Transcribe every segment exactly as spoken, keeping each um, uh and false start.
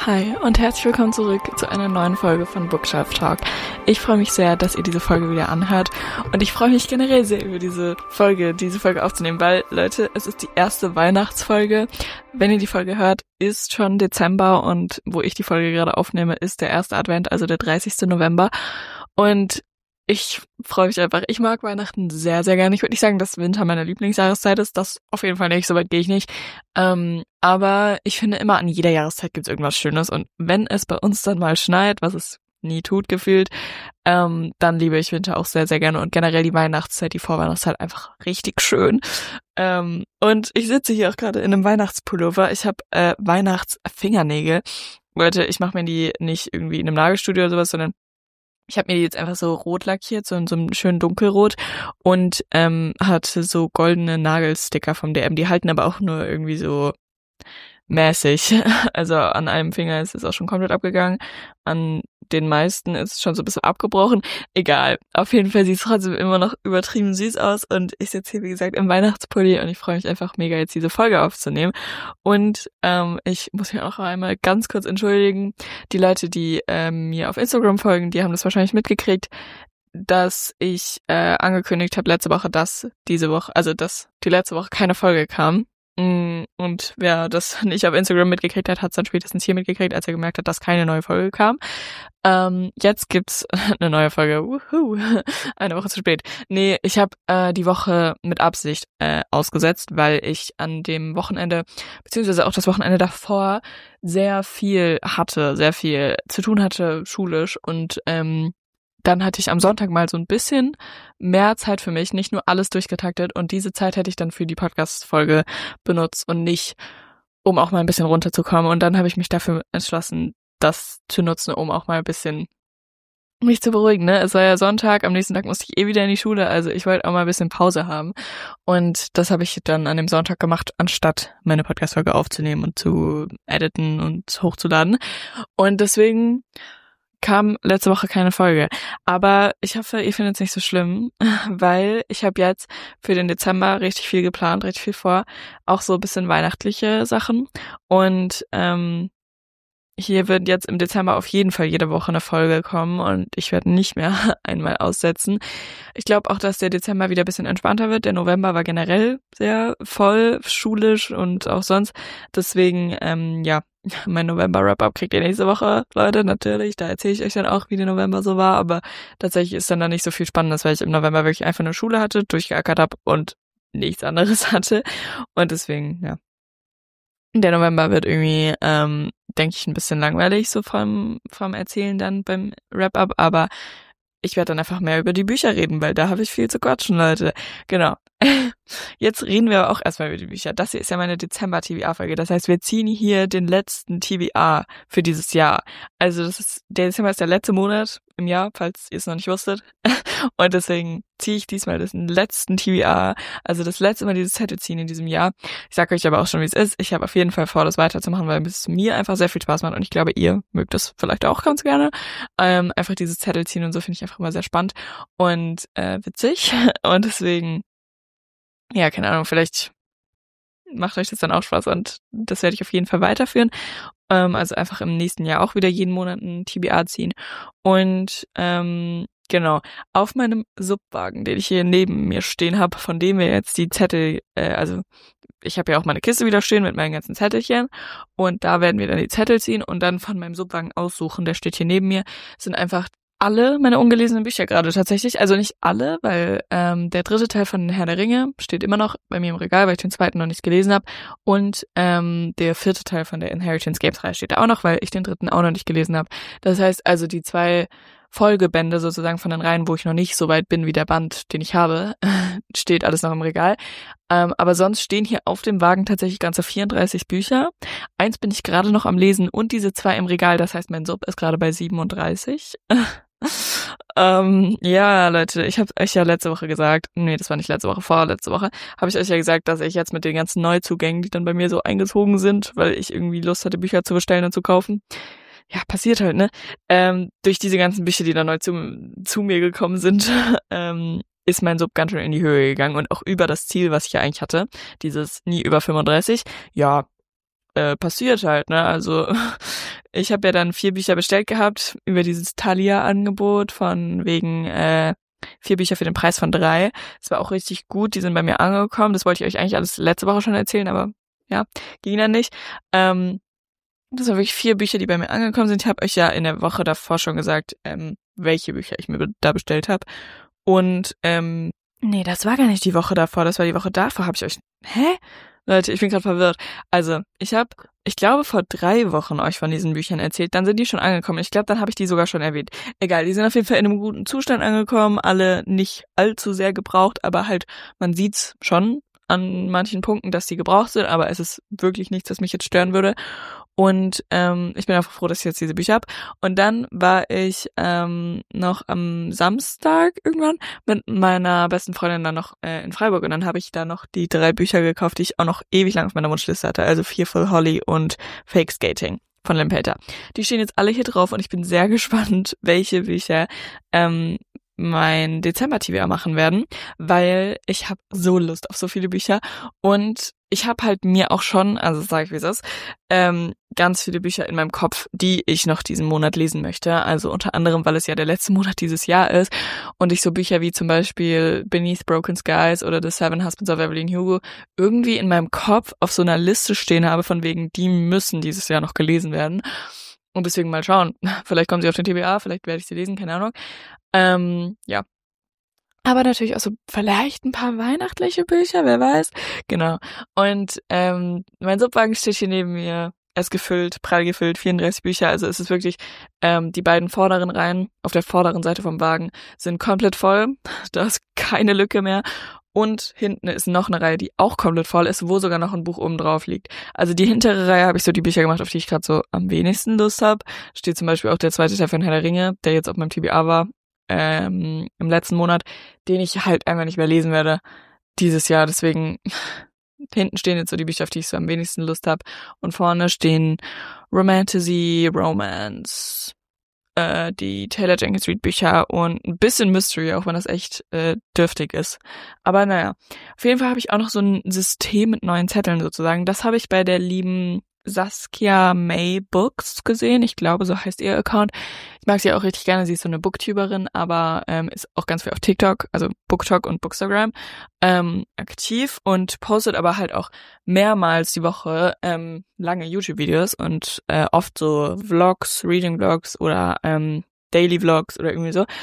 Hi und herzlich willkommen zurück zu einer neuen Folge von Bookshelf Talk. Ich freue mich sehr, dass ihr diese Folge wieder anhört und ich freue mich generell sehr über diese Folge, diese Folge aufzunehmen, weil, Leute, es ist die erste Weihnachtsfolge. Wenn ihr die Folge hört, ist schon Dezember und wo ich die Folge gerade aufnehme, ist der erste Advent, also der dreißigste November und ich freue mich einfach. Ich mag Weihnachten sehr, sehr gerne. Ich würde nicht sagen, dass Winter meine Lieblingsjahreszeit ist. Das auf jeden Fall nicht. So weit gehe ich nicht. Ähm, aber ich finde immer, an jeder Jahreszeit gibt es irgendwas Schönes. Und wenn es bei uns dann mal schneit, was es nie tut gefühlt, ähm, dann liebe ich Winter auch sehr, sehr gerne. Und generell die Weihnachtszeit, die Vorweihnachtszeit einfach richtig schön. Ähm, und ich sitze hier auch gerade in einem Weihnachtspullover. Ich habe äh, Weihnachtsfingernägel. Leute, ich mache mir die nicht irgendwie in einem Nagelstudio oder sowas, sondern ich habe mir die jetzt einfach so rot lackiert, so in so einem schönen Dunkelrot und ähm, hatte so goldene Nagelsticker vom D M. Die halten aber auch nur irgendwie so mäßig. Also an einem Finger ist es auch schon komplett abgegangen. An den meisten ist es schon so ein bisschen abgebrochen. Egal. Auf jeden Fall sieht es trotzdem immer noch übertrieben süß aus. Und ich sitze hier, wie gesagt, im Weihnachtspulli und ich freue mich einfach mega, jetzt diese Folge aufzunehmen. Und ähm, ich muss mich auch einmal ganz kurz entschuldigen. Die Leute, die ähm, mir auf Instagram folgen, die haben das wahrscheinlich mitgekriegt, dass ich äh, angekündigt habe letzte Woche, dass diese Woche, also dass die letzte Woche keine Folge kam. Und wer das nicht auf Instagram mitgekriegt hat, hat es dann spätestens hier mitgekriegt, als er gemerkt hat, dass keine neue Folge kam. Ähm, jetzt gibt's eine neue Folge. Wuhu. Eine Woche zu spät. Nee, ich habe äh, die Woche mit Absicht äh, ausgesetzt, weil ich an dem Wochenende, beziehungsweise auch das Wochenende davor, sehr viel hatte, sehr viel zu tun hatte, schulisch. Und ähm, dann hatte ich am Sonntag mal so ein bisschen mehr Zeit für mich, nicht nur alles durchgetaktet und diese Zeit hätte ich dann für die Podcast-Folge benutzt und nicht, um auch mal ein bisschen runterzukommen. Und dann habe ich mich dafür entschlossen, das zu nutzen, um auch mal ein bisschen mich zu beruhigen, ne? Es war ja Sonntag, am nächsten Tag musste ich eh wieder in die Schule, also ich wollte auch mal ein bisschen Pause haben. Und das habe ich dann an dem Sonntag gemacht, anstatt meine Podcast-Folge aufzunehmen und zu editen und hochzuladen. Und deswegen kam letzte Woche keine Folge. Aber ich hoffe, ihr findet es nicht so schlimm, weil ich habe jetzt für den Dezember richtig viel geplant, richtig viel vor. Auch so ein bisschen weihnachtliche Sachen. Und ähm, hier wird jetzt im Dezember auf jeden Fall jede Woche eine Folge kommen und ich werde nicht mehr einmal aussetzen. Ich glaube auch, dass der Dezember wieder ein bisschen entspannter wird. Der November war generell sehr voll, schulisch und auch sonst. Deswegen, ähm, ja, mein November-Wrap-Up kriegt ihr nächste Woche, Leute, natürlich. Da erzähle ich euch dann auch, wie der November so war. Aber tatsächlich ist dann da nicht so viel Spannendes, weil ich im November wirklich einfach eine Schule hatte, durchgeackert habe und nichts anderes hatte. Und deswegen, ja. Der November wird irgendwie, ähm, denke ich, ein bisschen langweilig so vom, vom Erzählen dann beim Wrap-Up. Aber ich werde dann einfach mehr über die Bücher reden, weil da habe ich viel zu quatschen, Leute. Genau. Jetzt reden wir aber auch erstmal über die Bücher. Das hier ist ja meine Dezember-T B A-Folge. Das heißt, wir ziehen hier den letzten T B A für dieses Jahr. Also das ist, der Dezember ist der letzte Monat im Jahr, falls ihr es noch nicht wusstet. Und deswegen ziehe ich diesmal den letzten T B A, also das letzte Mal dieses Zettel ziehen in diesem Jahr. Ich sage euch aber auch schon, wie es ist. Ich habe auf jeden Fall vor, das weiterzumachen, weil es mir einfach sehr viel Spaß macht. Und ich glaube, ihr mögt das vielleicht auch ganz gerne. Ähm, einfach dieses Zettel ziehen und so finde ich einfach immer sehr spannend und äh, witzig. Und deswegen, ja, keine Ahnung, vielleicht macht euch das dann auch Spaß und das werde ich auf jeden Fall weiterführen. Ähm, also einfach im nächsten Jahr auch wieder jeden Monat ein T B A ziehen. Und ähm, genau, auf meinem Subwagen, den ich hier neben mir stehen habe, von dem wir jetzt die Zettel, äh, also ich habe ja auch meine Kiste wieder stehen mit meinen ganzen Zettelchen und da werden wir dann die Zettel ziehen und dann von meinem Subwagen aussuchen, der steht hier neben mir, sind einfach alle meine ungelesenen Bücher gerade tatsächlich, also nicht alle, weil ähm, der dritte Teil von Herr der Ringe steht immer noch bei mir im Regal, weil ich den zweiten noch nicht gelesen habe und ähm, der vierte Teil von der Inheritance Games Reihe steht da auch noch, weil ich den dritten auch noch nicht gelesen habe. Das heißt also, die zwei Folgebände sozusagen von den Reihen, wo ich noch nicht so weit bin wie der Band, den ich habe, steht alles noch im Regal. Ähm, aber sonst stehen hier auf dem Wagen tatsächlich ganze vierunddreißig Bücher. Eins bin ich gerade noch am Lesen und diese zwei im Regal, das heißt, mein Sub ist gerade bei siebenunddreißig. ähm, ja, Leute, ich habe euch ja letzte Woche gesagt, nee, das war nicht letzte Woche, vorletzte Woche, habe ich euch ja gesagt, dass ich jetzt mit den ganzen Neuzugängen, die dann bei mir so eingezogen sind, weil ich irgendwie Lust hatte, Bücher zu bestellen und zu kaufen, ja, passiert halt, ne? Ähm, durch diese ganzen Bücher, die dann neu zu, zu mir gekommen sind, ähm, ist mein Sub ganz schön in die Höhe gegangen und auch über das Ziel, was ich ja eigentlich hatte, dieses nie über fünfunddreißig. Ja, äh, passiert halt, ne? Also ich habe ja dann vier Bücher bestellt gehabt über dieses Thalia-Angebot von wegen äh, vier Bücher für den Preis von drei. Das war auch richtig gut, die sind bei mir angekommen. Das wollte ich euch eigentlich alles letzte Woche schon erzählen, aber ja, ging dann nicht. Ähm, das waren wirklich vier Bücher, die bei mir angekommen sind. Ich habe euch ja in der Woche davor schon gesagt, ähm, welche Bücher ich mir be- da bestellt habe. Und, ähm, nee, das war gar nicht die Woche davor, das war die Woche davor, habe ich euch, hä? Leute, ich bin gerade verwirrt. Also, ich habe, ich glaube, vor drei Wochen euch von diesen Büchern erzählt. Dann sind die schon angekommen. Ich glaube, dann habe ich die sogar schon erwähnt. Egal, die sind auf jeden Fall in einem guten Zustand angekommen. Alle nicht allzu sehr gebraucht, aber halt, man sieht's schon an manchen Punkten, dass die gebraucht sind. Aber es ist wirklich nichts, das mich jetzt stören würde. Und ähm, ich bin einfach froh, dass ich jetzt diese Bücher habe. Und dann war ich ähm, noch am Samstag irgendwann mit meiner besten Freundin dann noch äh, in Freiburg. Und dann habe ich da noch die drei Bücher gekauft, die ich auch noch ewig lang auf meiner Wunschliste hatte. Also Fearful Holly und Fake Skating von Lampeter. Die stehen jetzt alle hier drauf und ich bin sehr gespannt, welche Bücher ähm, mein Dezember-T V A machen werden, weil ich habe so Lust auf so viele Bücher und ich habe halt mir auch schon, also sage ich wie es ist, ähm, ganz viele Bücher in meinem Kopf, die ich noch diesen Monat lesen möchte. Also unter anderem, weil es ja der letzte Monat dieses Jahr ist und ich so Bücher wie zum Beispiel Beneath Broken Skies oder The Seven Husbands of Evelyn Hugo irgendwie in meinem Kopf auf so einer Liste stehen habe, von wegen, die müssen dieses Jahr noch gelesen werden. Und deswegen mal schauen. Vielleicht kommen sie auf den T B A, vielleicht werde ich sie lesen, keine Ahnung. Ähm, ja. Aber natürlich auch so vielleicht ein paar weihnachtliche Bücher, wer weiß. Genau. Und ähm, mein Subwagen steht hier neben mir. Er ist gefüllt, prall gefüllt, vierunddreißig Bücher. Also es ist wirklich, ähm, die beiden vorderen Reihen auf der vorderen Seite vom Wagen sind komplett voll. Da ist keine Lücke mehr. Und hinten ist noch eine Reihe, die auch komplett voll ist, wo sogar noch ein Buch oben drauf liegt. Also die hintere Reihe habe ich so die Bücher gemacht, auf die ich gerade so am wenigsten Lust habe. Steht zum Beispiel auch der zweite Teil von Herr der Ringe, der jetzt auf meinem T B A war, ähm, im letzten Monat, den ich halt einfach nicht mehr lesen werde dieses Jahr. Deswegen hinten stehen jetzt so die Bücher, auf die ich so am wenigsten Lust habe. Und vorne stehen Romantasy, Romance, äh, die Taylor Jenkins Reid Bücher und ein bisschen Mystery, auch wenn das echt äh, dürftig ist. Aber naja, auf jeden Fall habe ich auch noch so ein System mit neuen Zetteln sozusagen. Das habe ich bei der lieben Saskia May Books gesehen. Ich glaube, so heißt ihr Account. Ich mag sie auch richtig gerne. Sie ist so eine Booktuberin, aber ähm, ist auch ganz viel auf TikTok, also BookTok und Bookstagram, ähm, aktiv und postet aber halt auch mehrmals die Woche ähm, lange YouTube-Videos und äh, oft so Vlogs, Reading-Vlogs oder ähm, Daily-Vlogs oder irgendwie so.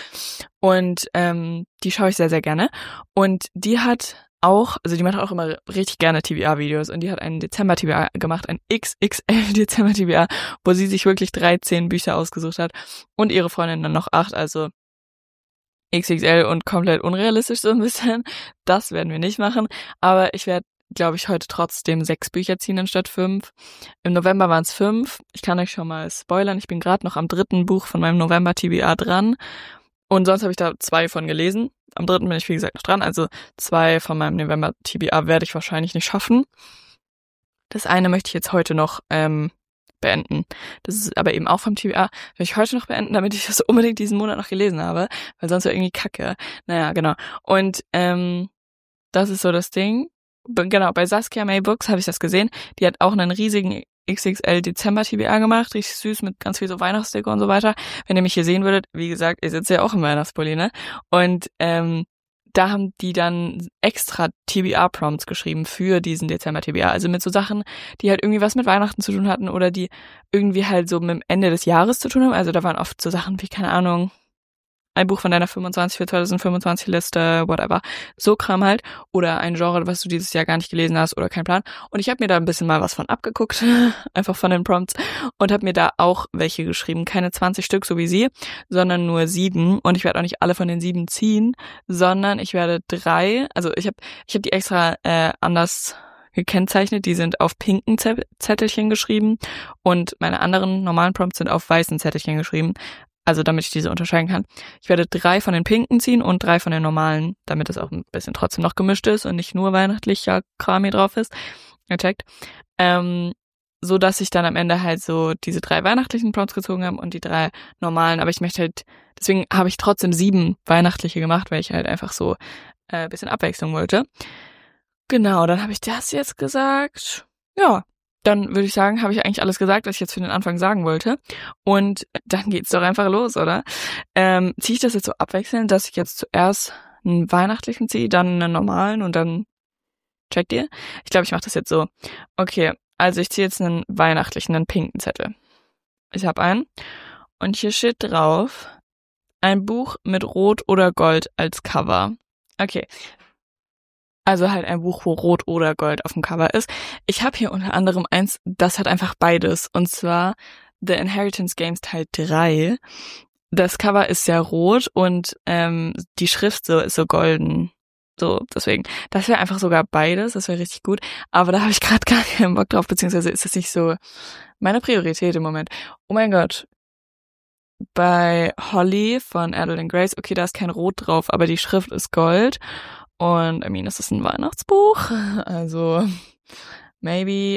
Und ähm, die schaue ich sehr, sehr gerne. Und die hat auch, also die macht auch immer richtig gerne T B A-Videos und die hat einen Dezember-T B A gemacht, ein X X L-Dezember-T B A, wo sie sich wirklich dreizehn Bücher ausgesucht hat und ihre Freundin dann noch acht, also X X L und komplett unrealistisch so ein bisschen. Das werden wir nicht machen, aber ich werde, glaube ich, heute trotzdem sechs Bücher ziehen anstatt fünf. Im November waren es fünf. Ich kann euch schon mal spoilern, ich bin gerade noch am dritten Buch von meinem November-T B A dran und sonst habe ich da zwei von gelesen. Am dritten bin ich, wie gesagt, noch dran. Also zwei von meinem November-T B A werde ich wahrscheinlich nicht schaffen. Das eine möchte ich jetzt heute noch ähm, beenden. Das ist aber eben auch vom T B A. Will ich heute noch beenden, damit ich das unbedingt diesen Monat noch gelesen habe. Weil sonst wäre irgendwie kacke. Naja, genau. Und ähm, das ist so das Ding. B- genau, bei Saskia May Books habe ich das gesehen. Die hat auch einen riesigen X X L Dezember T B A gemacht, richtig süß mit ganz viel so Weihnachtsdeko und so weiter. Wenn ihr mich hier sehen würdet, wie gesagt, ihr sitzt ja auch im Weihnachtspulli, ne? Und ähm, da haben die dann extra T B A-Prompts geschrieben für diesen Dezember T B A. Also mit so Sachen, die halt irgendwie was mit Weihnachten zu tun hatten oder die irgendwie halt so mit dem Ende des Jahres zu tun haben. Also da waren oft so Sachen wie, keine Ahnung, ein Buch von deiner fünfundzwanzig für zwanzig fünfundzwanzig Liste, whatever. So Kram halt. Oder ein Genre, was du dieses Jahr gar nicht gelesen hast oder kein Plan. Und ich habe mir da ein bisschen mal was von abgeguckt, einfach von den Prompts. Und habe mir da auch welche geschrieben. Keine zwanzig Stück, so wie sie, sondern nur sieben. Und ich werde auch nicht alle von den sieben ziehen, sondern ich werde drei, also ich habe ich hab die extra äh, anders gekennzeichnet. Die sind auf pinken Zettelchen geschrieben und meine anderen normalen Prompts sind auf weißen Zettelchen geschrieben. Also damit ich diese unterscheiden kann. Ich werde drei von den pinken ziehen und drei von den normalen, damit es auch ein bisschen trotzdem noch gemischt ist und nicht nur weihnachtlicher Kram hier drauf ist. Ihr checkt. Ähm, so dass ich dann am Ende halt so diese drei weihnachtlichen Prompts gezogen habe und die drei normalen. Aber ich möchte halt, deswegen habe ich trotzdem sieben weihnachtliche gemacht, weil ich halt einfach so äh, ein bisschen Abwechslung wollte. Genau, dann habe ich das jetzt gesagt. Ja, dann würde ich sagen, habe ich eigentlich alles gesagt, was ich jetzt für den Anfang sagen wollte. Und dann geht's doch einfach los, oder? Ähm, ziehe ich das jetzt so abwechselnd, dass ich jetzt zuerst einen weihnachtlichen ziehe, dann einen normalen und dann checkt ihr? Ich glaube, ich mache das jetzt so. Okay, also ich ziehe jetzt einen weihnachtlichen, einen pinken Zettel. Ich habe einen und hier steht drauf, ein Buch mit Rot oder Gold als Cover. Okay. Also halt ein Buch, wo Rot oder Gold auf dem Cover ist. Ich habe hier unter anderem eins, das hat einfach beides. Und zwar The Inheritance Games Teil drei. Das Cover ist sehr rot und ähm, die Schrift so ist so golden. So, deswegen. Das wäre einfach sogar beides. Das wäre richtig gut. Aber da habe ich gerade gar keinen Bock drauf, beziehungsweise ist das nicht so meine Priorität im Moment. Oh mein Gott. Bei Holly von Adelaide Grace, okay, da ist kein Rot drauf, aber die Schrift ist Gold. Und, I mean, das ist ein Weihnachtsbuch, also maybe.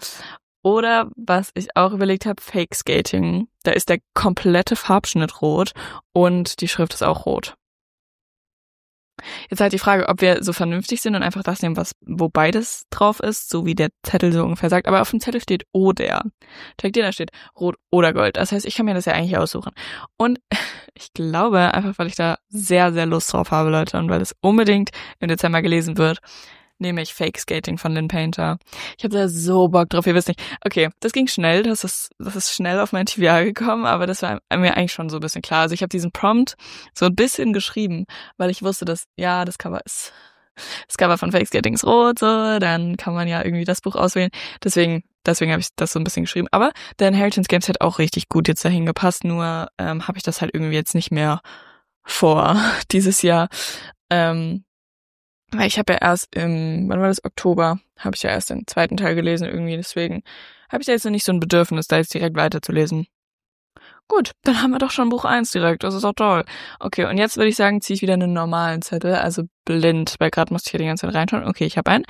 Oder, was ich auch überlegt habe, Fake Skating. Da ist der komplette Farbschnitt rot und die Schrift ist auch rot. Jetzt halt die Frage, ob wir so vernünftig sind und einfach das nehmen, was wo beides drauf ist, so wie der Zettel so ungefähr sagt. Aber auf dem Zettel steht oder. Checkt ihr, da steht Rot oder Gold. Das heißt, ich kann mir das ja eigentlich aussuchen. Und ich glaube, einfach weil ich da sehr, sehr Lust drauf habe, Leute, und weil es unbedingt im Dezember gelesen wird, nehme ich Fake Skating von Lynn Painter. Ich habe da so Bock drauf, ihr wisst nicht. Okay, das ging schnell, das ist das ist schnell auf mein T B R gekommen, aber das war mir eigentlich schon so ein bisschen klar. Also ich habe diesen Prompt so ein bisschen geschrieben, weil ich wusste, dass, ja, das Cover ist, das Cover von Fake Skating ist rot, so, dann kann man ja irgendwie das Buch auswählen. Deswegen, deswegen habe ich das so ein bisschen geschrieben. Aber The Inheritance Games hat auch richtig gut jetzt dahin gepasst, nur ähm, habe ich das halt irgendwie jetzt nicht mehr vor dieses Jahr. Ähm, Weil ich habe ja erst im, wann war das, Oktober, habe ich ja erst den zweiten Teil gelesen irgendwie, deswegen habe ich da jetzt noch nicht so ein Bedürfnis, da jetzt direkt weiterzulesen. Gut, dann haben wir doch schon Buch eins direkt, das ist auch toll. Okay, und jetzt würde ich sagen, ziehe ich wieder einen normalen Zettel, also blind, weil gerade musste ich hier die ganze Zeit reinschauen. Okay, ich habe einen.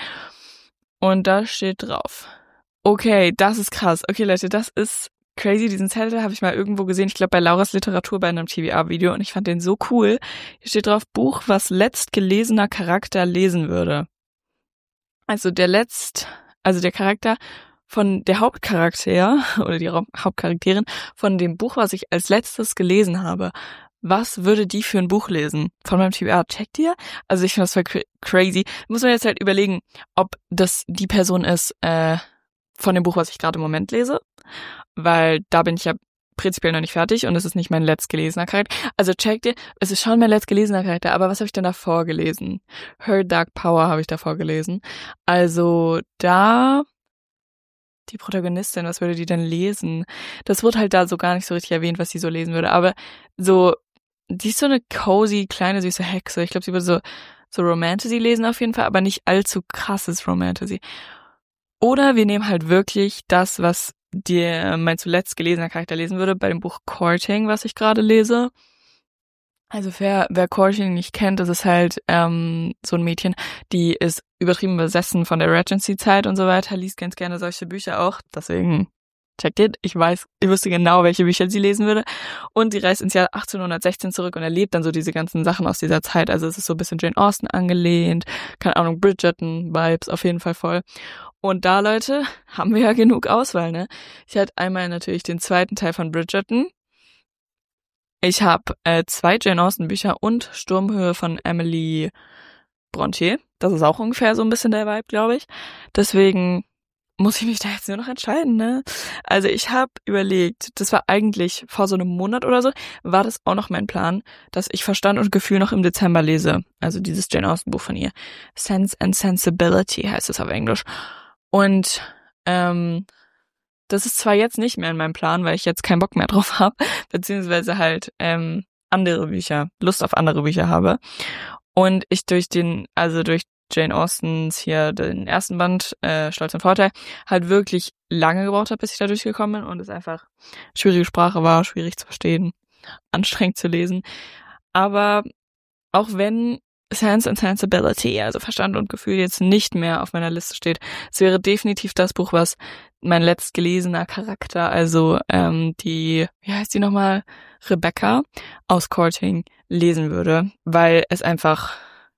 Und da steht drauf. Okay, das ist krass. Okay, Leute, das ist crazy. Diesen Zettel habe ich mal irgendwo gesehen, ich glaube bei Lauras Literatur bei einem T V R-Video und ich fand den so cool. Hier steht drauf, Buch, was letztgelesener Charakter lesen würde. Also der letzt, also der Charakter von der Hauptcharakter oder die Hauptcharakterin von dem Buch, was ich als letztes gelesen habe. Was würde die für ein Buch lesen? Von meinem T B R, checkt ihr? Also ich finde das voll cra- crazy. Muss man jetzt halt überlegen, ob das die Person ist, äh, von dem Buch, was ich gerade im Moment lese, weil da bin ich ja prinzipiell noch nicht fertig und es ist nicht mein letztgelesener Charakter. Also checkt ihr, es ist schon mein letztgelesener Charakter, aber was habe ich denn davor gelesen? Her Dark Power habe ich davor gelesen. Also da, die Protagonistin, was würde die denn lesen? Das wurde halt da so gar nicht so richtig erwähnt, was sie so lesen würde, aber so, die ist so eine cozy, kleine, süße Hexe. Ich glaube, sie würde so, so Romantasy lesen auf jeden Fall, aber nicht allzu krasses Romantasy. Oder wir nehmen halt wirklich das, was dir mein zuletzt gelesener Charakter lesen würde, bei dem Buch Courting, was ich gerade lese. Also wer, wer Courting nicht kennt, das ist halt ähm, so ein Mädchen, die ist übertrieben besessen von der Regency-Zeit und so weiter, liest ganz gerne solche Bücher auch, deswegen checkt it. Ich weiß, ich wüsste genau, welche Bücher sie lesen würde. Und sie reist ins Jahr achtzehnhundertsechzehn zurück und erlebt dann so diese ganzen Sachen aus dieser Zeit. Also es ist so ein bisschen Jane Austen angelehnt, keine Ahnung, Bridgerton-Vibes auf jeden Fall voll. Und da, Leute, haben wir ja genug Auswahl, ne? Ich hatte einmal natürlich den zweiten Teil von Bridgerton. Ich habe äh, zwei Jane Austen Bücher und Sturmhöhe von Emily Brontë. Das ist auch ungefähr so ein bisschen der Vibe, glaube ich. Deswegen muss ich mich da jetzt nur noch entscheiden, ne? Also ich habe überlegt, das war eigentlich vor so einem Monat oder so, war das auch noch mein Plan, dass ich Verstand und Gefühl noch im Dezember lese. Also dieses Jane Austen Buch von ihr. Sense and Sensibility heißt es auf Englisch. Und ähm, das ist zwar jetzt nicht mehr in meinem Plan, weil ich jetzt keinen Bock mehr drauf habe, beziehungsweise halt ähm, andere Bücher, Lust auf andere Bücher habe. Und ich durch den, also durch Jane Austens hier den ersten Band, äh, Stolz und Vorteil, halt wirklich lange gebraucht habe, bis ich da durchgekommen bin und es einfach schwierige Sprache war, schwierig zu verstehen, anstrengend zu lesen. Aber auch wenn Sense and Sensibility, also Verstand und Gefühl, jetzt nicht mehr auf meiner Liste steht, es wäre definitiv das Buch, was mein letztgelesener Charakter, also ähm, die, wie heißt die nochmal, Rebecca aus Courting lesen würde, weil es einfach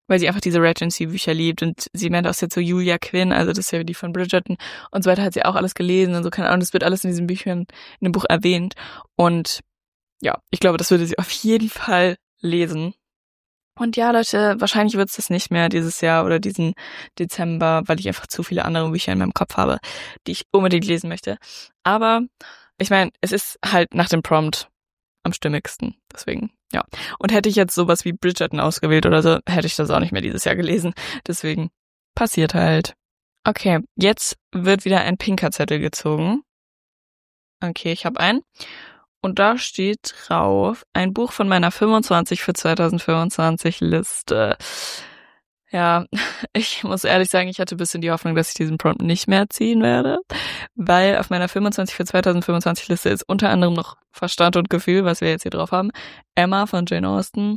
weil sie einfach diese Regency-Bücher liebt und sie meint auch jetzt so Julia Quinn, also das ist ja die von Bridgerton und so weiter, hat sie auch alles gelesen und so, keine Ahnung, das wird alles in diesen Büchern, in dem Buch erwähnt und ja, ich glaube, das würde sie auf jeden Fall lesen. Und ja, Leute, wahrscheinlich wird es das nicht mehr dieses Jahr oder diesen Dezember, weil ich einfach zu viele andere Bücher in meinem Kopf habe, die ich unbedingt lesen möchte. Aber ich meine, es ist halt nach dem Prompt am stimmigsten, deswegen, ja. Und hätte ich jetzt sowas wie Bridgerton ausgewählt oder so, hätte ich das auch nicht mehr dieses Jahr gelesen. Deswegen passiert halt. Okay, jetzt wird wieder ein pinker Zettel gezogen. Okay, ich habe einen. Und da steht drauf, ein Buch von meiner fünfundzwanzig für zwanzig fünfundzwanzig Liste. Ja, ich muss ehrlich sagen, ich hatte ein bisschen die Hoffnung, dass ich diesen Prompt nicht mehr ziehen werde, weil auf meiner fünfundzwanzig für zwanzig fünfundzwanzig Liste ist unter anderem noch Verstand und Gefühl, was wir jetzt hier drauf haben, Emma von Jane Austen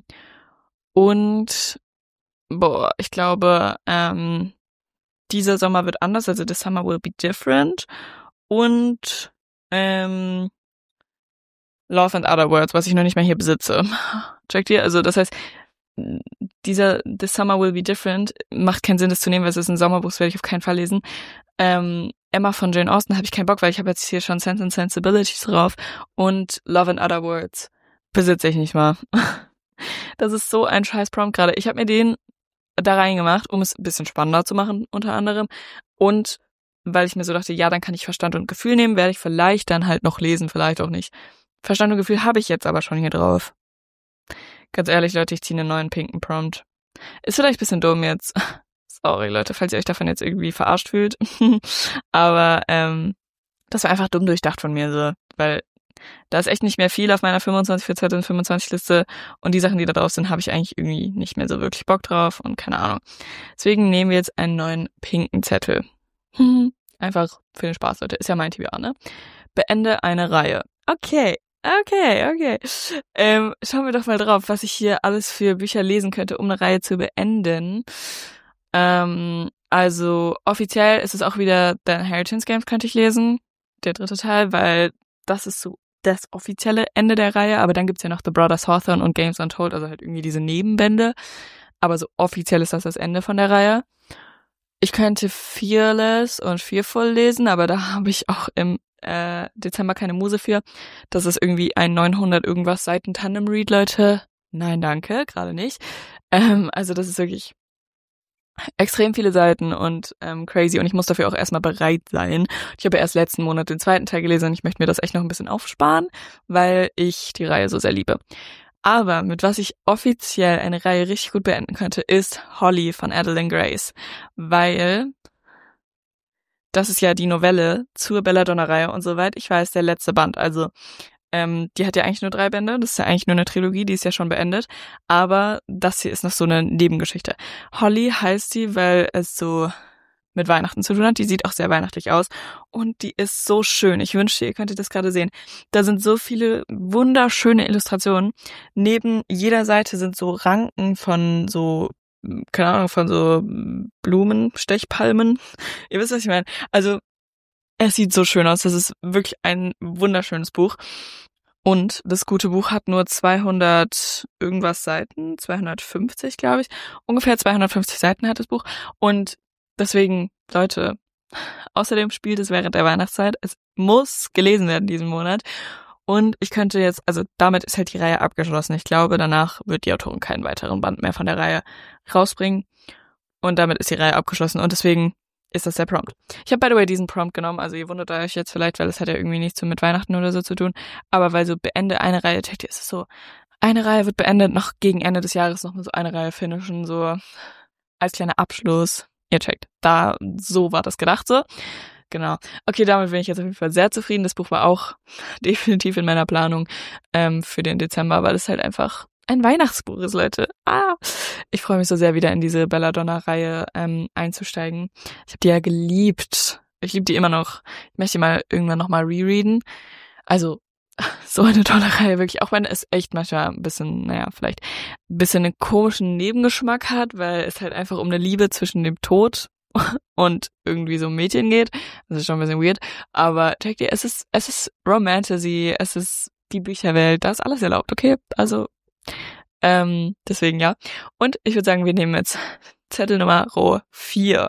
und, boah, ich glaube, ähm, dieser Sommer wird anders, also The Summer Will Be Different und, ähm, Love and Other Words, was ich noch nicht mehr hier besitze. Checkt ihr? Also das heißt, dieser The Summer Will Be Different macht keinen Sinn, das zu nehmen, weil es ist ein Sommerbuch, das werde ich auf keinen Fall lesen. Ähm, Emma von Jane Austen habe ich keinen Bock, weil ich habe jetzt hier schon Sense and Sensibilities drauf und Love and Other Words besitze ich nicht mal. Das ist so ein scheiß Prompt gerade. Ich habe mir den da reingemacht, um es ein bisschen spannender zu machen, unter anderem. Und weil ich mir so dachte, ja, dann kann ich Verstand und Gefühl nehmen, werde ich vielleicht dann halt noch lesen, vielleicht auch nicht. Verstand und Gefühl habe ich jetzt aber schon hier drauf. Ganz ehrlich, Leute, ich ziehe einen neuen pinken Prompt. Ist vielleicht ein bisschen dumm jetzt. Sorry, Leute, falls ihr euch davon jetzt irgendwie verarscht fühlt. Aber ähm, das war einfach dumm durchdacht von mir so. Weil da ist echt nicht mehr viel auf meiner fünfundzwanzig für zwanzig fünfundzwanzig Liste. Und die Sachen, die da drauf sind, habe ich eigentlich irgendwie nicht mehr so wirklich Bock drauf. Und keine Ahnung. Deswegen nehmen wir jetzt einen neuen pinken Zettel. Einfach für den Spaß, Leute. Ist ja mein T B A, ne? Beende eine Reihe. Okay. Okay, okay. Ähm, schauen wir doch mal drauf, was ich hier alles für Bücher lesen könnte, um eine Reihe zu beenden. Ähm, also offiziell ist es auch wieder The Inheritance Games könnte ich lesen, der dritte Teil, weil das ist so das offizielle Ende der Reihe, aber dann gibt's ja noch The Brothers Hawthorne und Games Untold, also halt irgendwie diese Nebenbände, aber so offiziell ist das das Ende von der Reihe. Ich könnte Fearless und Fearful lesen, aber da habe ich auch im äh, Dezember keine Muse für. Das ist irgendwie ein neunhundert irgendwas Seiten Tandem-Read, Leute. Nein, danke, gerade nicht. Ähm, also das ist wirklich extrem viele Seiten und ähm, crazy und ich muss dafür auch erstmal bereit sein. Ich habe ja erst letzten Monat den zweiten Teil gelesen und ich möchte mir das echt noch ein bisschen aufsparen, weil ich die Reihe so sehr liebe. Aber mit was ich offiziell eine Reihe richtig gut beenden könnte, ist Holly von Adeline Grace, weil das ist ja die Novelle zur Belladonna-Reihe und soweit ich weiß, der letzte Band. Also ähm, die hat ja eigentlich nur drei Bände, das ist ja eigentlich nur eine Trilogie, die ist ja schon beendet, aber das hier ist noch so eine Nebengeschichte. Holly heißt sie, weil es so mit Weihnachten zu tun hat. Die sieht auch sehr weihnachtlich aus und die ist so schön. Ich wünschte, ihr könntet das gerade sehen. Da sind so viele wunderschöne Illustrationen. Neben jeder Seite sind so Ranken von so, keine Ahnung, von so Blumen, Stechpalmen. Ihr wisst, was ich meine. Also, es sieht so schön aus. Das ist wirklich ein wunderschönes Buch. Und das gute Buch hat nur zweihundert irgendwas Seiten, zweihundertfünfzig, glaube ich. Ungefähr zweihundertfünfzig Seiten hat das Buch. Und deswegen, Leute, außerdem spielt es während der Weihnachtszeit. Es muss gelesen werden diesen Monat. Und ich könnte jetzt, also damit ist halt die Reihe abgeschlossen. Ich glaube, danach wird die Autorin keinen weiteren Band mehr von der Reihe rausbringen. Und damit ist die Reihe abgeschlossen. Und deswegen ist das der Prompt. Ich habe, by the way, diesen Prompt genommen. Also ihr wundert euch jetzt vielleicht, weil es hat ja irgendwie nichts so mit Weihnachten oder so zu tun. Aber weil so beende eine Reihe, checkt ihr, ist es so, eine Reihe wird beendet, noch gegen Ende des Jahres noch mal so eine Reihe finishen, so als kleiner Abschluss. Ihr checkt, da, so war das gedacht so. Genau. Okay, damit bin ich jetzt auf jeden Fall sehr zufrieden. Das Buch war auch definitiv in meiner Planung ähm, für den Dezember, weil es halt einfach ein Weihnachtsbuch ist, Leute. Ah, ich freue mich so sehr, wieder in diese Belladonna-Reihe ähm, einzusteigen. Ich habe die ja geliebt. Ich liebe die immer noch. Ich möchte die mal irgendwann nochmal rereaden. Also, so eine tolle Reihe, wirklich. Auch wenn es echt manchmal ein bisschen, naja, vielleicht ein bisschen einen komischen Nebengeschmack hat, weil es halt einfach um eine Liebe zwischen dem Tod und irgendwie so ein Mädchen geht. Das ist schon ein bisschen weird. Aber checkt ihr, es ist, es ist Romantasy, es ist die Bücherwelt, da ist alles erlaubt, okay? Also, Ähm, deswegen ja. Und ich würde sagen, wir nehmen jetzt Zettel Nummer vier.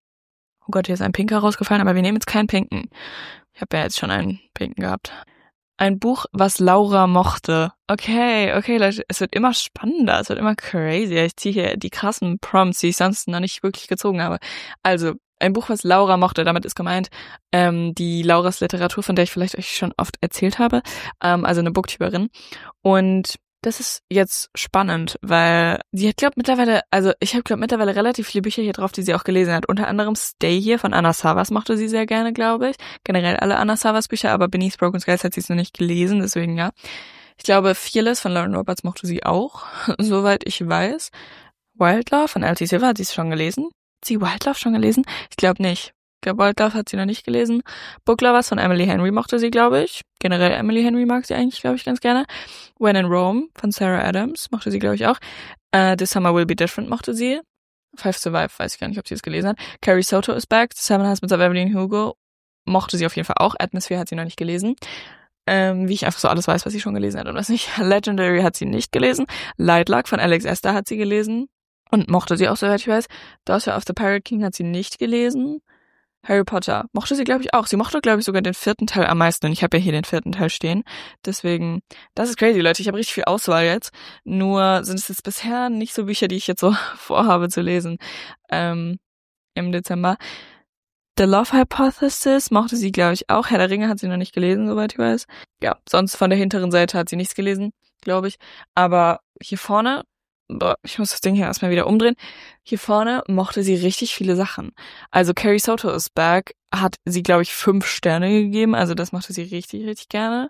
Oh Gott, hier ist ein Pinker rausgefallen, aber wir nehmen jetzt keinen Pinken. Ich habe ja jetzt schon einen Pinken gehabt. Ein Buch, was Laura mochte. Okay, okay, Leute, es wird immer spannender, es wird immer crazier. Ich ziehe hier die krassen Prompts, die ich sonst noch nicht wirklich gezogen habe. Also, ein Buch, was Laura mochte, damit ist gemeint, ähm, die Lauras Literatur, von der ich vielleicht euch schon oft erzählt habe. Ähm, also eine Booktuberin. Und das ist jetzt spannend, weil sie hat, glaube mittlerweile, also ich habe, glaube mittlerweile relativ viele Bücher hier drauf, die sie auch gelesen hat. Unter anderem Stay Here von Anna Savas mochte sie sehr gerne, glaube ich. Generell alle Anna Savas Bücher, aber Beneath Broken Skies hat sie es noch nicht gelesen, deswegen ja. Ich glaube, Fearless von Lauren Roberts mochte sie auch, soweit ich weiß. Wildlove von L T Silver hat sie es schon gelesen. Hat sie Wildlove schon gelesen? Ich glaube nicht. Ich glaube, Wildlove hat sie noch nicht gelesen. Book Lovers von Emily Henry mochte sie, glaube ich. Generell Emily Henry mag sie eigentlich, glaube ich, ganz gerne. When in Rome von Sarah Adams mochte sie, glaube ich, auch. Uh, This Summer Will Be Different mochte sie. Five Survive, weiß ich gar nicht, ob sie es gelesen hat. Carrie Soto is Back. The Seven Husbands of Evelyn Hugo mochte sie auf jeden Fall auch. Atmosphere hat sie noch nicht gelesen. Ähm, wie ich einfach so alles weiß, was sie schon gelesen hat und was nicht. Legendary hat sie nicht gelesen. Light Luck von Alex Esther hat sie gelesen. Und mochte sie auch, soweit ich weiß. Daughter of the Pirate King hat sie nicht gelesen. Harry Potter mochte sie, glaube ich, auch. Sie mochte, glaube ich, sogar den vierten Teil am meisten. Und ich habe ja hier den vierten Teil stehen. Deswegen, das ist crazy, Leute. Ich habe richtig viel Auswahl jetzt. Nur sind es jetzt bisher nicht so Bücher, die ich jetzt so vorhabe zu lesen ähm, im Dezember. The Love Hypothesis mochte sie, glaube ich, auch. Herr der Ringe hat sie noch nicht gelesen, soweit ich weiß. Ja, sonst von der hinteren Seite hat sie nichts gelesen, glaube ich. Aber hier vorne, boah, ich muss das Ding hier erstmal wieder umdrehen. Hier vorne mochte sie richtig viele Sachen. Also Carrie Soto is Back hat sie, glaube ich, fünf Sterne gegeben. Also das mochte sie richtig, richtig gerne.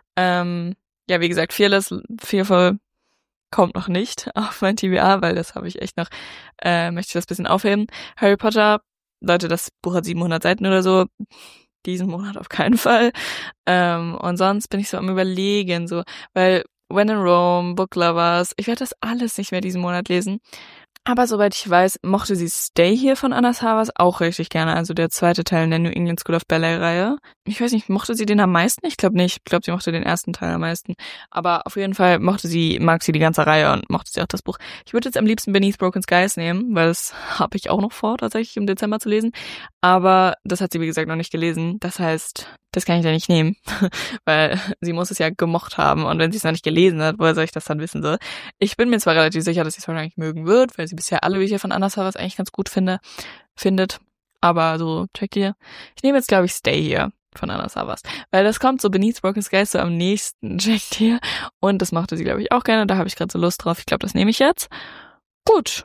Ähm, ja, wie gesagt, Fearless, Fearful kommt noch nicht auf mein T B A, weil das habe ich echt noch, äh, möchte ich das bisschen aufheben. Harry Potter, Leute, das Buch hat siebenhundert Seiten oder so. Diesen Monat auf keinen Fall. Ähm, und sonst bin ich so am Überlegen, so, weil When in Rome, Book Lovers, ich werde das alles nicht mehr diesen Monat lesen. Aber soweit ich weiß, mochte sie Stay Here von Anna Savas auch richtig gerne, also der zweite Teil in der New England School of Ballet-Reihe. Ich weiß nicht, mochte sie den am meisten? Ich glaube nicht. Ich glaube, sie mochte den ersten Teil am meisten. Aber auf jeden Fall mochte sie, mag sie die ganze Reihe und mochte sie auch das Buch. Ich würde jetzt am liebsten Beneath Broken Skies nehmen, weil das habe ich auch noch vor, tatsächlich im Dezember zu lesen. Aber das hat sie, wie gesagt, noch nicht gelesen. Das heißt, das kann ich ja nicht nehmen, weil sie muss es ja gemocht haben. Und wenn sie es noch nicht gelesen hat, woher soll ich das dann wissen soll? Ich bin mir zwar relativ sicher, dass sie es wahrscheinlich mögen wird, weil sie bisher alle Bücher von Anna Savas eigentlich ganz gut finde, findet. Aber so, checkt ihr. Ich nehme jetzt, glaube ich, Stay Here von Anna Savas. Weil das kommt so Beneath Broken Skies so am nächsten, checkt ihr. Und das mochte sie, glaube ich, auch gerne. Da habe ich gerade so Lust drauf. Ich glaube, das nehme ich jetzt. Gut.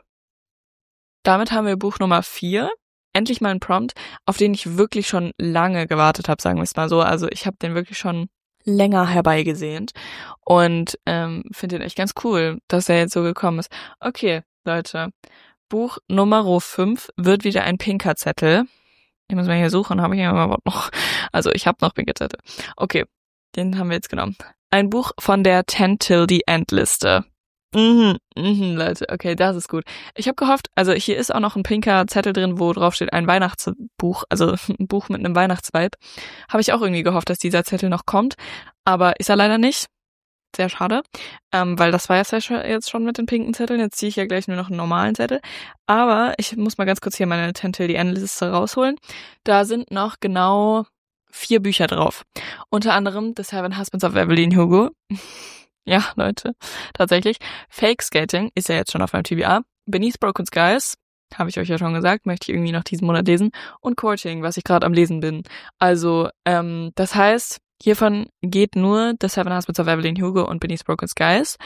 Damit haben wir Buch Nummer vier. Endlich mal ein Prompt, auf den ich wirklich schon lange gewartet habe, sagen wir es mal so. Also ich habe den wirklich schon länger herbeigesehnt und ähm, finde den echt ganz cool, dass er jetzt so gekommen ist. Okay, Leute, Buch Nummer fünf wird wieder ein pinker Zettel. Ich muss mal hier suchen, habe ich ja überhaupt noch. Also ich habe noch pinke Zettel. Okay, den haben wir jetzt genommen. Ein Buch von der ten till the End Liste. Mhm, mhm, Leute, okay, das ist gut. Ich habe gehofft, also hier ist auch noch ein pinker Zettel drin, wo drauf steht ein Weihnachtsbuch, also ein Buch mit einem Weihnachtsvibe. Habe ich auch irgendwie gehofft, dass dieser Zettel noch kommt, aber ist er leider nicht. Sehr schade, ähm, weil das war jetzt jetzt schon mit den pinken Zetteln. Jetzt ziehe ich ja gleich nur noch einen normalen Zettel. Aber ich muss mal ganz kurz hier meine ten till the End Liste rausholen. Da sind noch genau vier Bücher drauf. Unter anderem The Seven Husbands of Evelyn Hugo. Ja, Leute, tatsächlich. Fake Skating ist ja jetzt schon auf meinem T B A. Beneath Broken Skies, habe ich euch ja schon gesagt, möchte ich irgendwie noch diesen Monat lesen. Und Courting, was ich gerade am Lesen bin. Also, ähm, das heißt, hiervon geht nur The Seven Husbands of Evelyn Hugo und Beneath Broken Skies.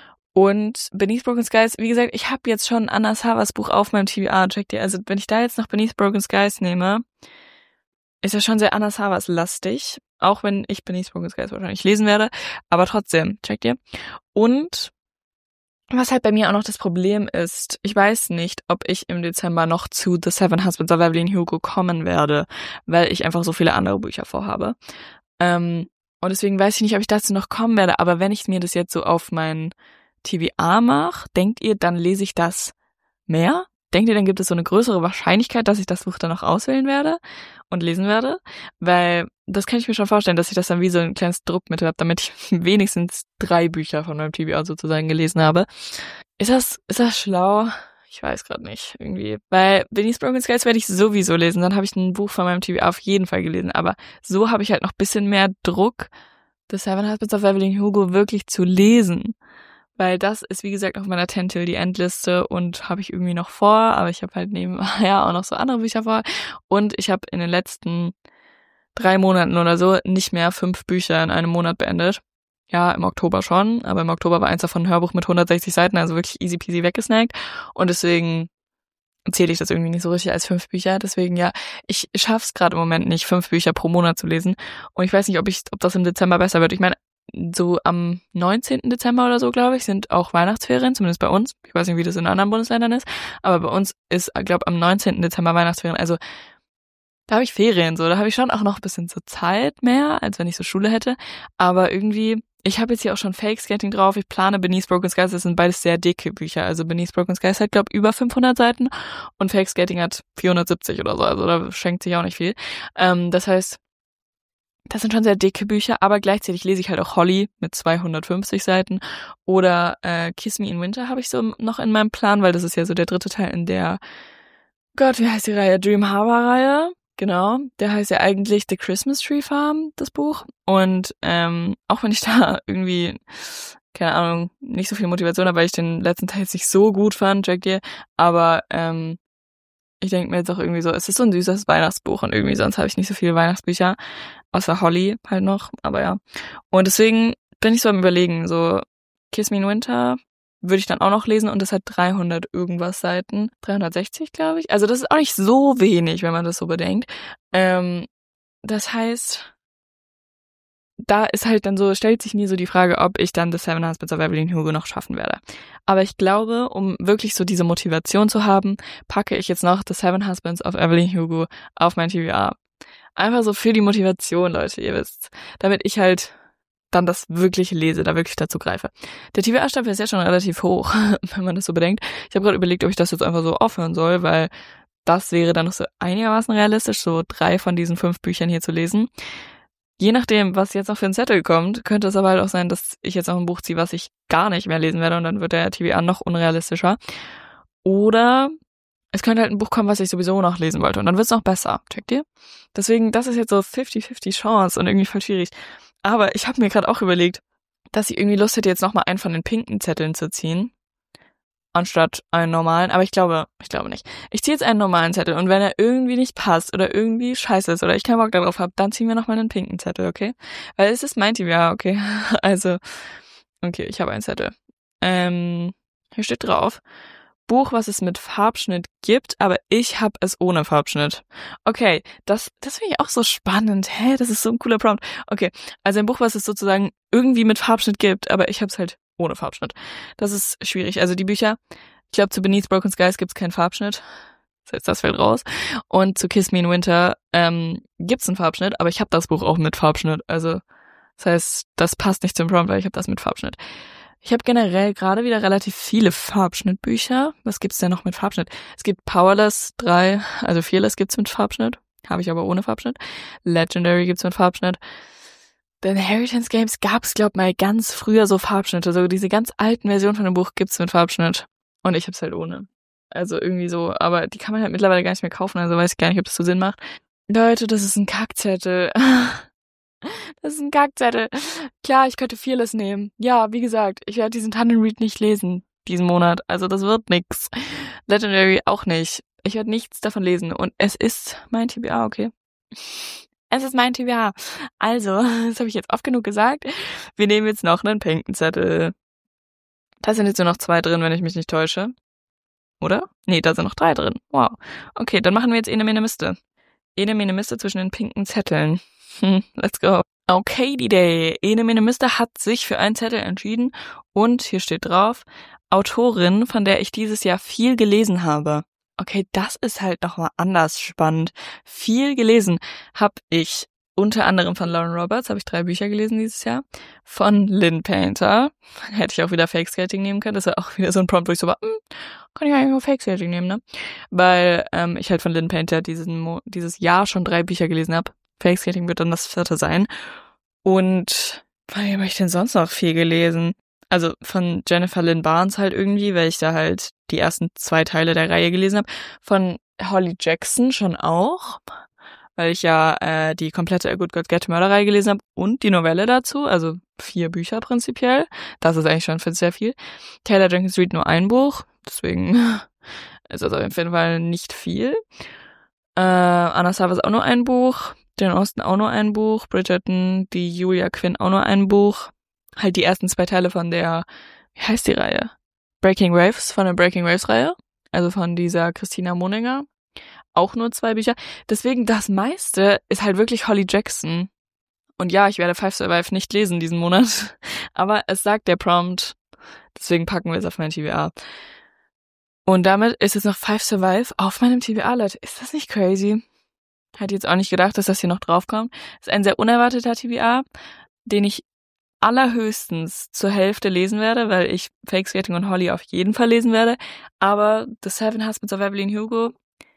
Und Beneath Broken Skies, wie gesagt, ich habe jetzt schon Anna Savas Buch auf meinem T B A, checkt ihr. Also, wenn ich da jetzt noch Beneath Broken Skies nehme, ist ja schon sehr Anna Savas lastig. Auch wenn ich Beneath Broken Skies wahrscheinlich lesen werde. Aber trotzdem, checkt ihr. Und was halt bei mir auch noch das Problem ist, ich weiß nicht, ob ich im Dezember noch zu The Seven Husbands of Evelyn Hugo kommen werde, weil ich einfach so viele andere Bücher vorhabe. Ähm, und deswegen weiß ich nicht, ob ich dazu noch kommen werde. Aber wenn ich mir das jetzt so auf mein T B A mache, denkt ihr, dann lese ich das mehr? denkt ihr, dann gibt es so eine größere Wahrscheinlichkeit, dass ich das Buch dann auch auswählen werde und lesen werde? Weil das kann ich mir schon vorstellen, dass ich das dann wie so ein kleines Druckmittel habe, damit ich wenigstens drei Bücher von meinem T B A sozusagen gelesen habe. Ist das, ist das schlau? Ich weiß gerade nicht, irgendwie. Weil Beneath Broken Skies werde ich sowieso lesen, dann habe ich ein Buch von meinem T B A auf jeden Fall gelesen. Aber so habe ich halt noch ein bisschen mehr Druck, The Seven Husbands of Evelyn Hugo wirklich zu lesen. Weil das ist, wie gesagt, auf meiner Ten Till the End Liste und habe ich irgendwie noch vor, aber ich habe halt nebenher auch noch so andere Bücher vor. Und ich habe in den letzten drei Monaten oder so nicht mehr fünf Bücher in einem Monat beendet. Ja, im Oktober schon, aber im Oktober war eins davon ein Hörbuch mit hundertsechzig Seiten, also wirklich easy peasy weggesnackt. Und deswegen zähle ich das irgendwie nicht so richtig als fünf Bücher. Deswegen, ja, ich schaff's gerade im Moment nicht, fünf Bücher pro Monat zu lesen. Und ich weiß nicht, ob ich, ob das im Dezember besser wird. Ich meine, so am neunzehnten Dezember oder so, glaube ich, sind auch Weihnachtsferien, zumindest bei uns. Ich weiß nicht, wie das in anderen Bundesländern ist, aber bei uns ist, glaube ich, am neunzehnten Dezember Weihnachtsferien. Also da habe ich Ferien, so, da habe ich schon auch noch ein bisschen so Zeit mehr, als wenn ich so Schule hätte. Aber irgendwie, ich habe jetzt hier auch schon Fake Skating drauf. Ich plane Beneath Broken Skies, das sind beides sehr dicke Bücher. Also Beneath Broken Skies hat, glaube ich, über fünfhundert Seiten und Fake Skating hat vierhundertsiebzig oder so. Also da schenkt sich auch nicht viel. Ähm, das heißt, das sind schon sehr dicke Bücher, aber gleichzeitig lese ich halt auch Holly mit zweihundertfünfzig Seiten oder äh, Kiss Me in Winter habe ich so noch in meinem Plan, weil das ist ja so der dritte Teil in der, Gott, wie heißt die Reihe? Dream Harbor Reihe. Genau, der heißt ja eigentlich The Christmas Tree Farm, das Buch. Und ähm, auch wenn ich da irgendwie, keine Ahnung, nicht so viel Motivation habe, weil ich den letzten Teil jetzt nicht so gut fand, Jack Deere, aber ähm, ich denke mir jetzt auch irgendwie so, es ist so ein süßes Weihnachtsbuch und irgendwie sonst habe ich nicht so viele Weihnachtsbücher, außer Holly halt noch, aber ja. Und deswegen bin ich so am Überlegen, so Kiss Me in Winter würde ich dann auch noch lesen und das hat dreihundert irgendwas Seiten, dreihundertsechzig, glaube ich. Also das ist auch nicht so wenig, wenn man das so bedenkt. Ähm, das heißt, da ist halt dann so, stellt sich mir so die Frage, ob ich dann The Seven Husbands of Evelyn Hugo noch schaffen werde. Aber ich glaube, um wirklich so diese Motivation zu haben, packe ich jetzt noch The Seven Husbands of Evelyn Hugo auf mein T B A. Einfach so für die Motivation, Leute, ihr wisst. Damit ich halt dann das wirklich lese, da wirklich dazu greife. Der T B A-Stapel ist ja schon relativ hoch, wenn man das so bedenkt. Ich habe gerade überlegt, ob ich das jetzt einfach so aufhören soll, weil das wäre dann noch so einigermaßen realistisch, so drei von diesen fünf Büchern hier zu lesen. Je nachdem, was jetzt noch für ein Zettel kommt, könnte es aber halt auch sein, dass ich jetzt noch ein Buch ziehe, was ich gar nicht mehr lesen werde und dann wird der T B A noch unrealistischer. Oder es könnte halt ein Buch kommen, was ich sowieso noch lesen wollte und dann wird es noch besser. Checkt ihr? Deswegen, das ist jetzt so fifty fifty Chance und irgendwie voll schwierig. Aber ich habe mir gerade auch überlegt, dass ich irgendwie Lust hätte, jetzt nochmal einen von den pinken Zetteln zu ziehen, anstatt einen normalen. Aber ich glaube, ich glaube nicht. Ich ziehe jetzt einen normalen Zettel und wenn er irgendwie nicht passt oder irgendwie scheiße ist oder ich keinen Bock darauf habe, dann ziehen wir nochmal einen pinken Zettel, okay? Weil es ist mein T B A, okay? Also, okay, ich habe einen Zettel. Ähm, hier steht drauf, Buch, was es mit Farbschnitt gibt, aber ich habe es ohne Farbschnitt. Okay, das das finde ich auch so spannend. Hä, das ist so ein cooler Prompt. Okay, also ein Buch, was es sozusagen irgendwie mit Farbschnitt gibt, aber ich habe es halt ohne Farbschnitt. Das ist schwierig. Also die Bücher, ich glaube, zu Beneath Broken Skies gibt es keinen Farbschnitt. Das heißt, das fällt raus. Und zu Kiss Me in Winter ähm, gibt es einen Farbschnitt, aber ich habe das Buch auch mit Farbschnitt. Also das heißt, das passt nicht zum Prompt, weil ich habe das mit Farbschnitt. Ich habe generell gerade wieder relativ viele Farbschnittbücher. Was gibt's denn noch mit Farbschnitt? Es gibt Powerless drei, also Fearless gibt's mit Farbschnitt. Habe ich aber ohne Farbschnitt. Legendary gibt's mit Farbschnitt. The Inheritance Games gab's, glaub mal, ganz früher so Farbschnitte. So diese ganz alten Versionen von dem Buch gibt's mit Farbschnitt. Und ich hab's halt ohne. Also irgendwie so, aber die kann man halt mittlerweile gar nicht mehr kaufen, also weiß ich gar nicht, ob das so Sinn macht. Leute, das ist ein Kackzettel. Das ist ein Kackzettel. Klar, ich könnte Fearless nehmen. Ja, wie gesagt, ich werde diesen Tannenread nicht lesen diesen Monat. Also das wird nix. Legendary auch nicht. Ich werde nichts davon lesen. Und es ist mein T B A, okay? Es ist mein T B A. Also, das habe ich jetzt oft genug gesagt. Wir nehmen jetzt noch einen pinken Zettel. Da sind jetzt nur noch zwei drin, wenn ich mich nicht täusche. Oder? Nee, da sind noch drei drin. Wow. Okay, dann machen wir jetzt eine Mene Miste. Eine Mene Miste zwischen den pinken Zetteln. Hm, let's go. Okay, die Day. Ene Mene Miste hat sich für einen Zettel entschieden und hier steht drauf, Autorin, von der ich dieses Jahr viel gelesen habe. Okay, das ist halt nochmal anders spannend. Viel gelesen habe ich unter anderem von Lauren Roberts, habe ich drei Bücher gelesen dieses Jahr. Von Lynn Painter, hätte ich auch wieder Fake Skating nehmen können. Das war auch wieder so ein Prompt, wo ich so war, hm, kann ich eigentlich auch Fake-Skating nehmen, ne? Weil ähm, ich halt von Lynn Painter diesen Mo- dieses Jahr schon drei Bücher gelesen habe. Fake-Skating wird dann das vierte sein. Und wann habe ich denn sonst noch viel gelesen? Also von Jennifer Lynn Barnes halt irgendwie, weil ich da halt die ersten zwei Teile der Reihe gelesen habe. Von Holly Jackson schon auch, weil ich ja äh, die komplette A Good God Get Murder-Reihe gelesen habe und die Novelle dazu, also vier Bücher prinzipiell. Das ist eigentlich schon für sehr viel. Taylor Jenkins Reid nur ein Buch, deswegen ist das auf jeden Fall nicht viel. Äh, Anna Savas auch nur ein Buch, Jane Austen auch nur ein Buch, Bridgerton, die Julia Quinn auch nur ein Buch. Halt die ersten zwei Teile von der, wie heißt die Reihe? Breaking Waves, von der Breaking Waves-Reihe, also von dieser Christina Moninger. Auch nur zwei Bücher. Deswegen das meiste ist halt wirklich Holly Jackson. Und ja, ich werde Five Survive nicht lesen diesen Monat. Aber es sagt der Prompt. Deswegen packen wir es auf mein T B A. Und damit ist jetzt noch Five Survive auf meinem T B A, Leute. Ist das nicht crazy? Hätte jetzt auch nicht gedacht, dass das hier noch draufkommt. Ist ein sehr unerwarteter T B A, den ich allerhöchstens zur Hälfte lesen werde, weil ich Fake Skating und Holly auf jeden Fall lesen werde. Aber The Seven Husbands of Evelyn Hugo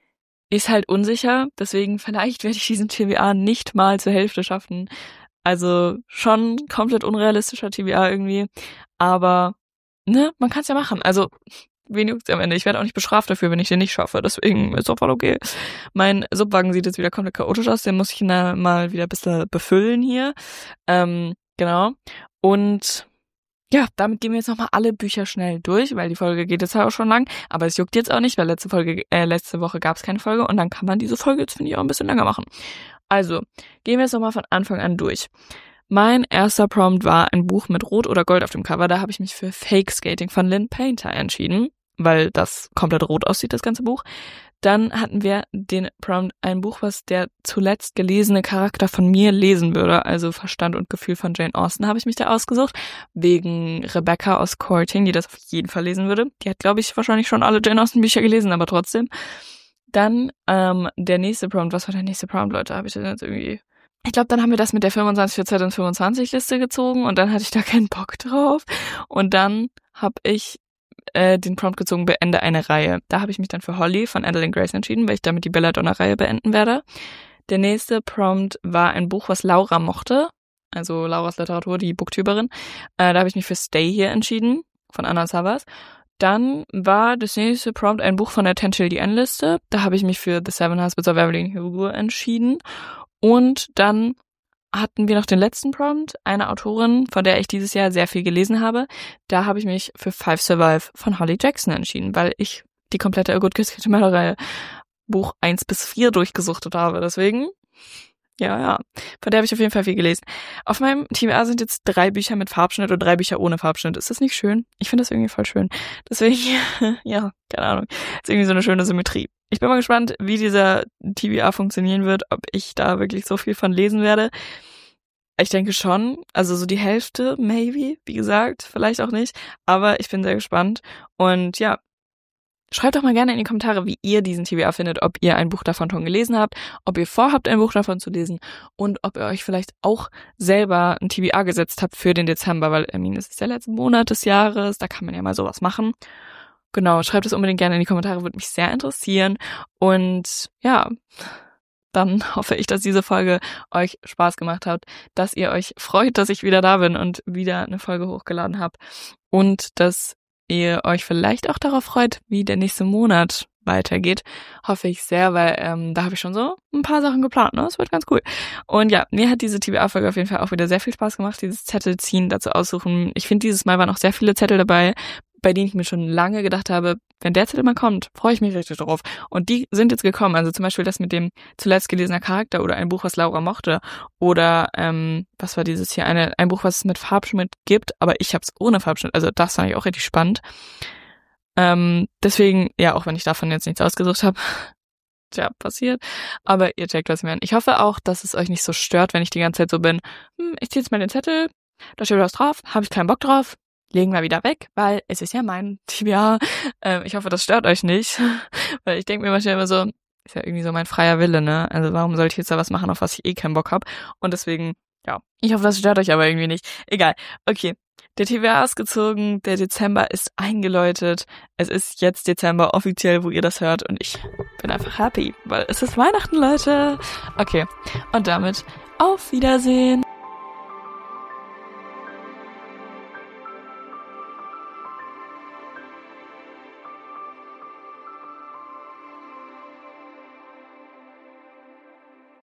ist halt unsicher, deswegen vielleicht werde ich diesen T B A nicht mal zur Hälfte schaffen. Also schon komplett unrealistischer T B A irgendwie, aber ne, man kann es ja machen. Also wen juckt's am Ende? Ich werde auch nicht bestraft dafür, wenn ich den nicht schaffe, deswegen ist doch voll okay. Mein Subwagen sieht jetzt wieder komplett chaotisch aus, den muss ich na, mal wieder ein bisschen befüllen hier. Ähm, genau. Und ja, damit gehen wir jetzt nochmal alle Bücher schnell durch, weil die Folge geht jetzt halt auch schon lang, aber es juckt jetzt auch nicht, weil letzte Folge, äh, letzte Woche gab es keine Folge und dann kann man diese Folge jetzt, finde ich, auch ein bisschen länger machen. Also, gehen wir jetzt nochmal von Anfang an durch. Mein erster Prompt war ein Buch mit Rot oder Gold auf dem Cover, da habe ich mich für Fake Skating von Lynn Painter entschieden, weil das komplett rot aussieht, das ganze Buch. Dann hatten wir den Prompt, ein Buch, was der zuletzt gelesene Charakter von mir lesen würde, also Verstand und Gefühl von Jane Austen habe ich mich da ausgesucht, wegen Rebecca aus Courting, die das auf jeden Fall lesen würde. Die hat, glaube ich, wahrscheinlich schon alle Jane Austen Bücher gelesen, aber trotzdem. Dann ähm, der nächste Prompt, was war der nächste Prompt, Leute, habe ich denn jetzt irgendwie... Ich glaube, dann haben wir das mit der fünfundzwanzig für zweitausendfünfundzwanzig Liste gezogen und dann hatte ich da keinen Bock drauf. Und dann habe ich äh, den Prompt gezogen, beende eine Reihe. Da habe ich mich dann für Holly von Adeline Grace entschieden, weil ich damit die Belladonna-Reihe beenden werde. Der nächste Prompt war ein Buch, was Laura mochte, also Lauras Literatur, die Booktuberin. Äh, da habe ich mich für Stay hier entschieden, von Anna Savas. Dann war das nächste Prompt ein Buch von der ten Till the End Liste. Da habe ich mich für The Seven Husbands of Evelyn Hugo entschieden. Und dann hatten wir noch den letzten Prompt, eine Autorin, von der ich dieses Jahr sehr viel gelesen habe. Da habe ich mich für Five Survive von Holly Jackson entschieden, weil ich die komplette A Good Get Murder-Reihe Buch eins bis vier durchgesuchtet habe. Deswegen, ja, ja, von der habe ich auf jeden Fall viel gelesen. Auf meinem T B A sind jetzt drei Bücher mit Farbschnitt und drei Bücher ohne Farbschnitt. Ist das nicht schön? Ich finde das irgendwie voll schön. Deswegen, ja, keine Ahnung. Ist irgendwie so eine schöne Symmetrie. Ich bin mal gespannt, wie dieser T B A funktionieren wird, ob ich da wirklich so viel von lesen werde. Ich denke schon, also so die Hälfte, maybe, wie gesagt, vielleicht auch nicht, aber ich bin sehr gespannt. Und ja, schreibt doch mal gerne in die Kommentare, wie ihr diesen T B A findet, ob ihr ein Buch davon schon gelesen habt, ob ihr vorhabt, ein Buch davon zu lesen und ob ihr euch vielleicht auch selber ein T B A gesetzt habt für den Dezember, weil, I mean, es ist der letzte Monat des Jahres, da kann man ja mal sowas machen. Genau, schreibt es unbedingt gerne in die Kommentare, würde mich sehr interessieren. Und ja, dann hoffe ich, dass diese Folge euch Spaß gemacht hat, dass ihr euch freut, dass ich wieder da bin und wieder eine Folge hochgeladen habe und dass ihr euch vielleicht auch darauf freut, wie der nächste Monat weitergeht. Hoffe ich sehr, weil ähm, da habe ich schon so ein paar Sachen geplant, ne? Das wird ganz cool. Und ja, mir hat diese T B A-Folge auf jeden Fall auch wieder sehr viel Spaß gemacht, dieses Zettel ziehen, dazu aussuchen. Ich finde, dieses Mal waren auch sehr viele Zettel dabei, bei denen ich mir schon lange gedacht habe, wenn der Zettel mal kommt, freue ich mich richtig drauf. Und die sind jetzt gekommen. Also zum Beispiel das mit dem zuletzt gelesener Charakter oder ein Buch, was Laura mochte. Oder, ähm, was war dieses hier? Eine, ein Buch, was es mit Farbschnitt gibt, aber ich habe es ohne Farbschnitt. Also das fand ich auch richtig spannend. Ähm, deswegen, ja, auch wenn ich davon jetzt nichts ausgesucht habe, tja, passiert. Aber ihr checkt, was ich meine. Ich hoffe auch, dass es euch nicht so stört, wenn ich die ganze Zeit so bin, hm, ich ziehe jetzt mal den Zettel, da steht was drauf, habe ich keinen Bock drauf. Legen wir wieder weg, weil es ist ja mein T B A. Ähm, ich hoffe, das stört euch nicht, weil ich denke mir manchmal immer so, ist ja irgendwie so mein freier Wille, ne? Also warum sollte ich jetzt da was machen, auf was ich eh keinen Bock habe? Und deswegen, ja, ich hoffe, das stört euch aber irgendwie nicht. Egal. Okay, Der Tee wäre ausgezogen, der Dezember ist eingeläutet. Es ist jetzt Dezember offiziell, wo ihr das hört und ich bin einfach happy, weil es ist Weihnachten, Leute. Okay, und damit auf Wiedersehen.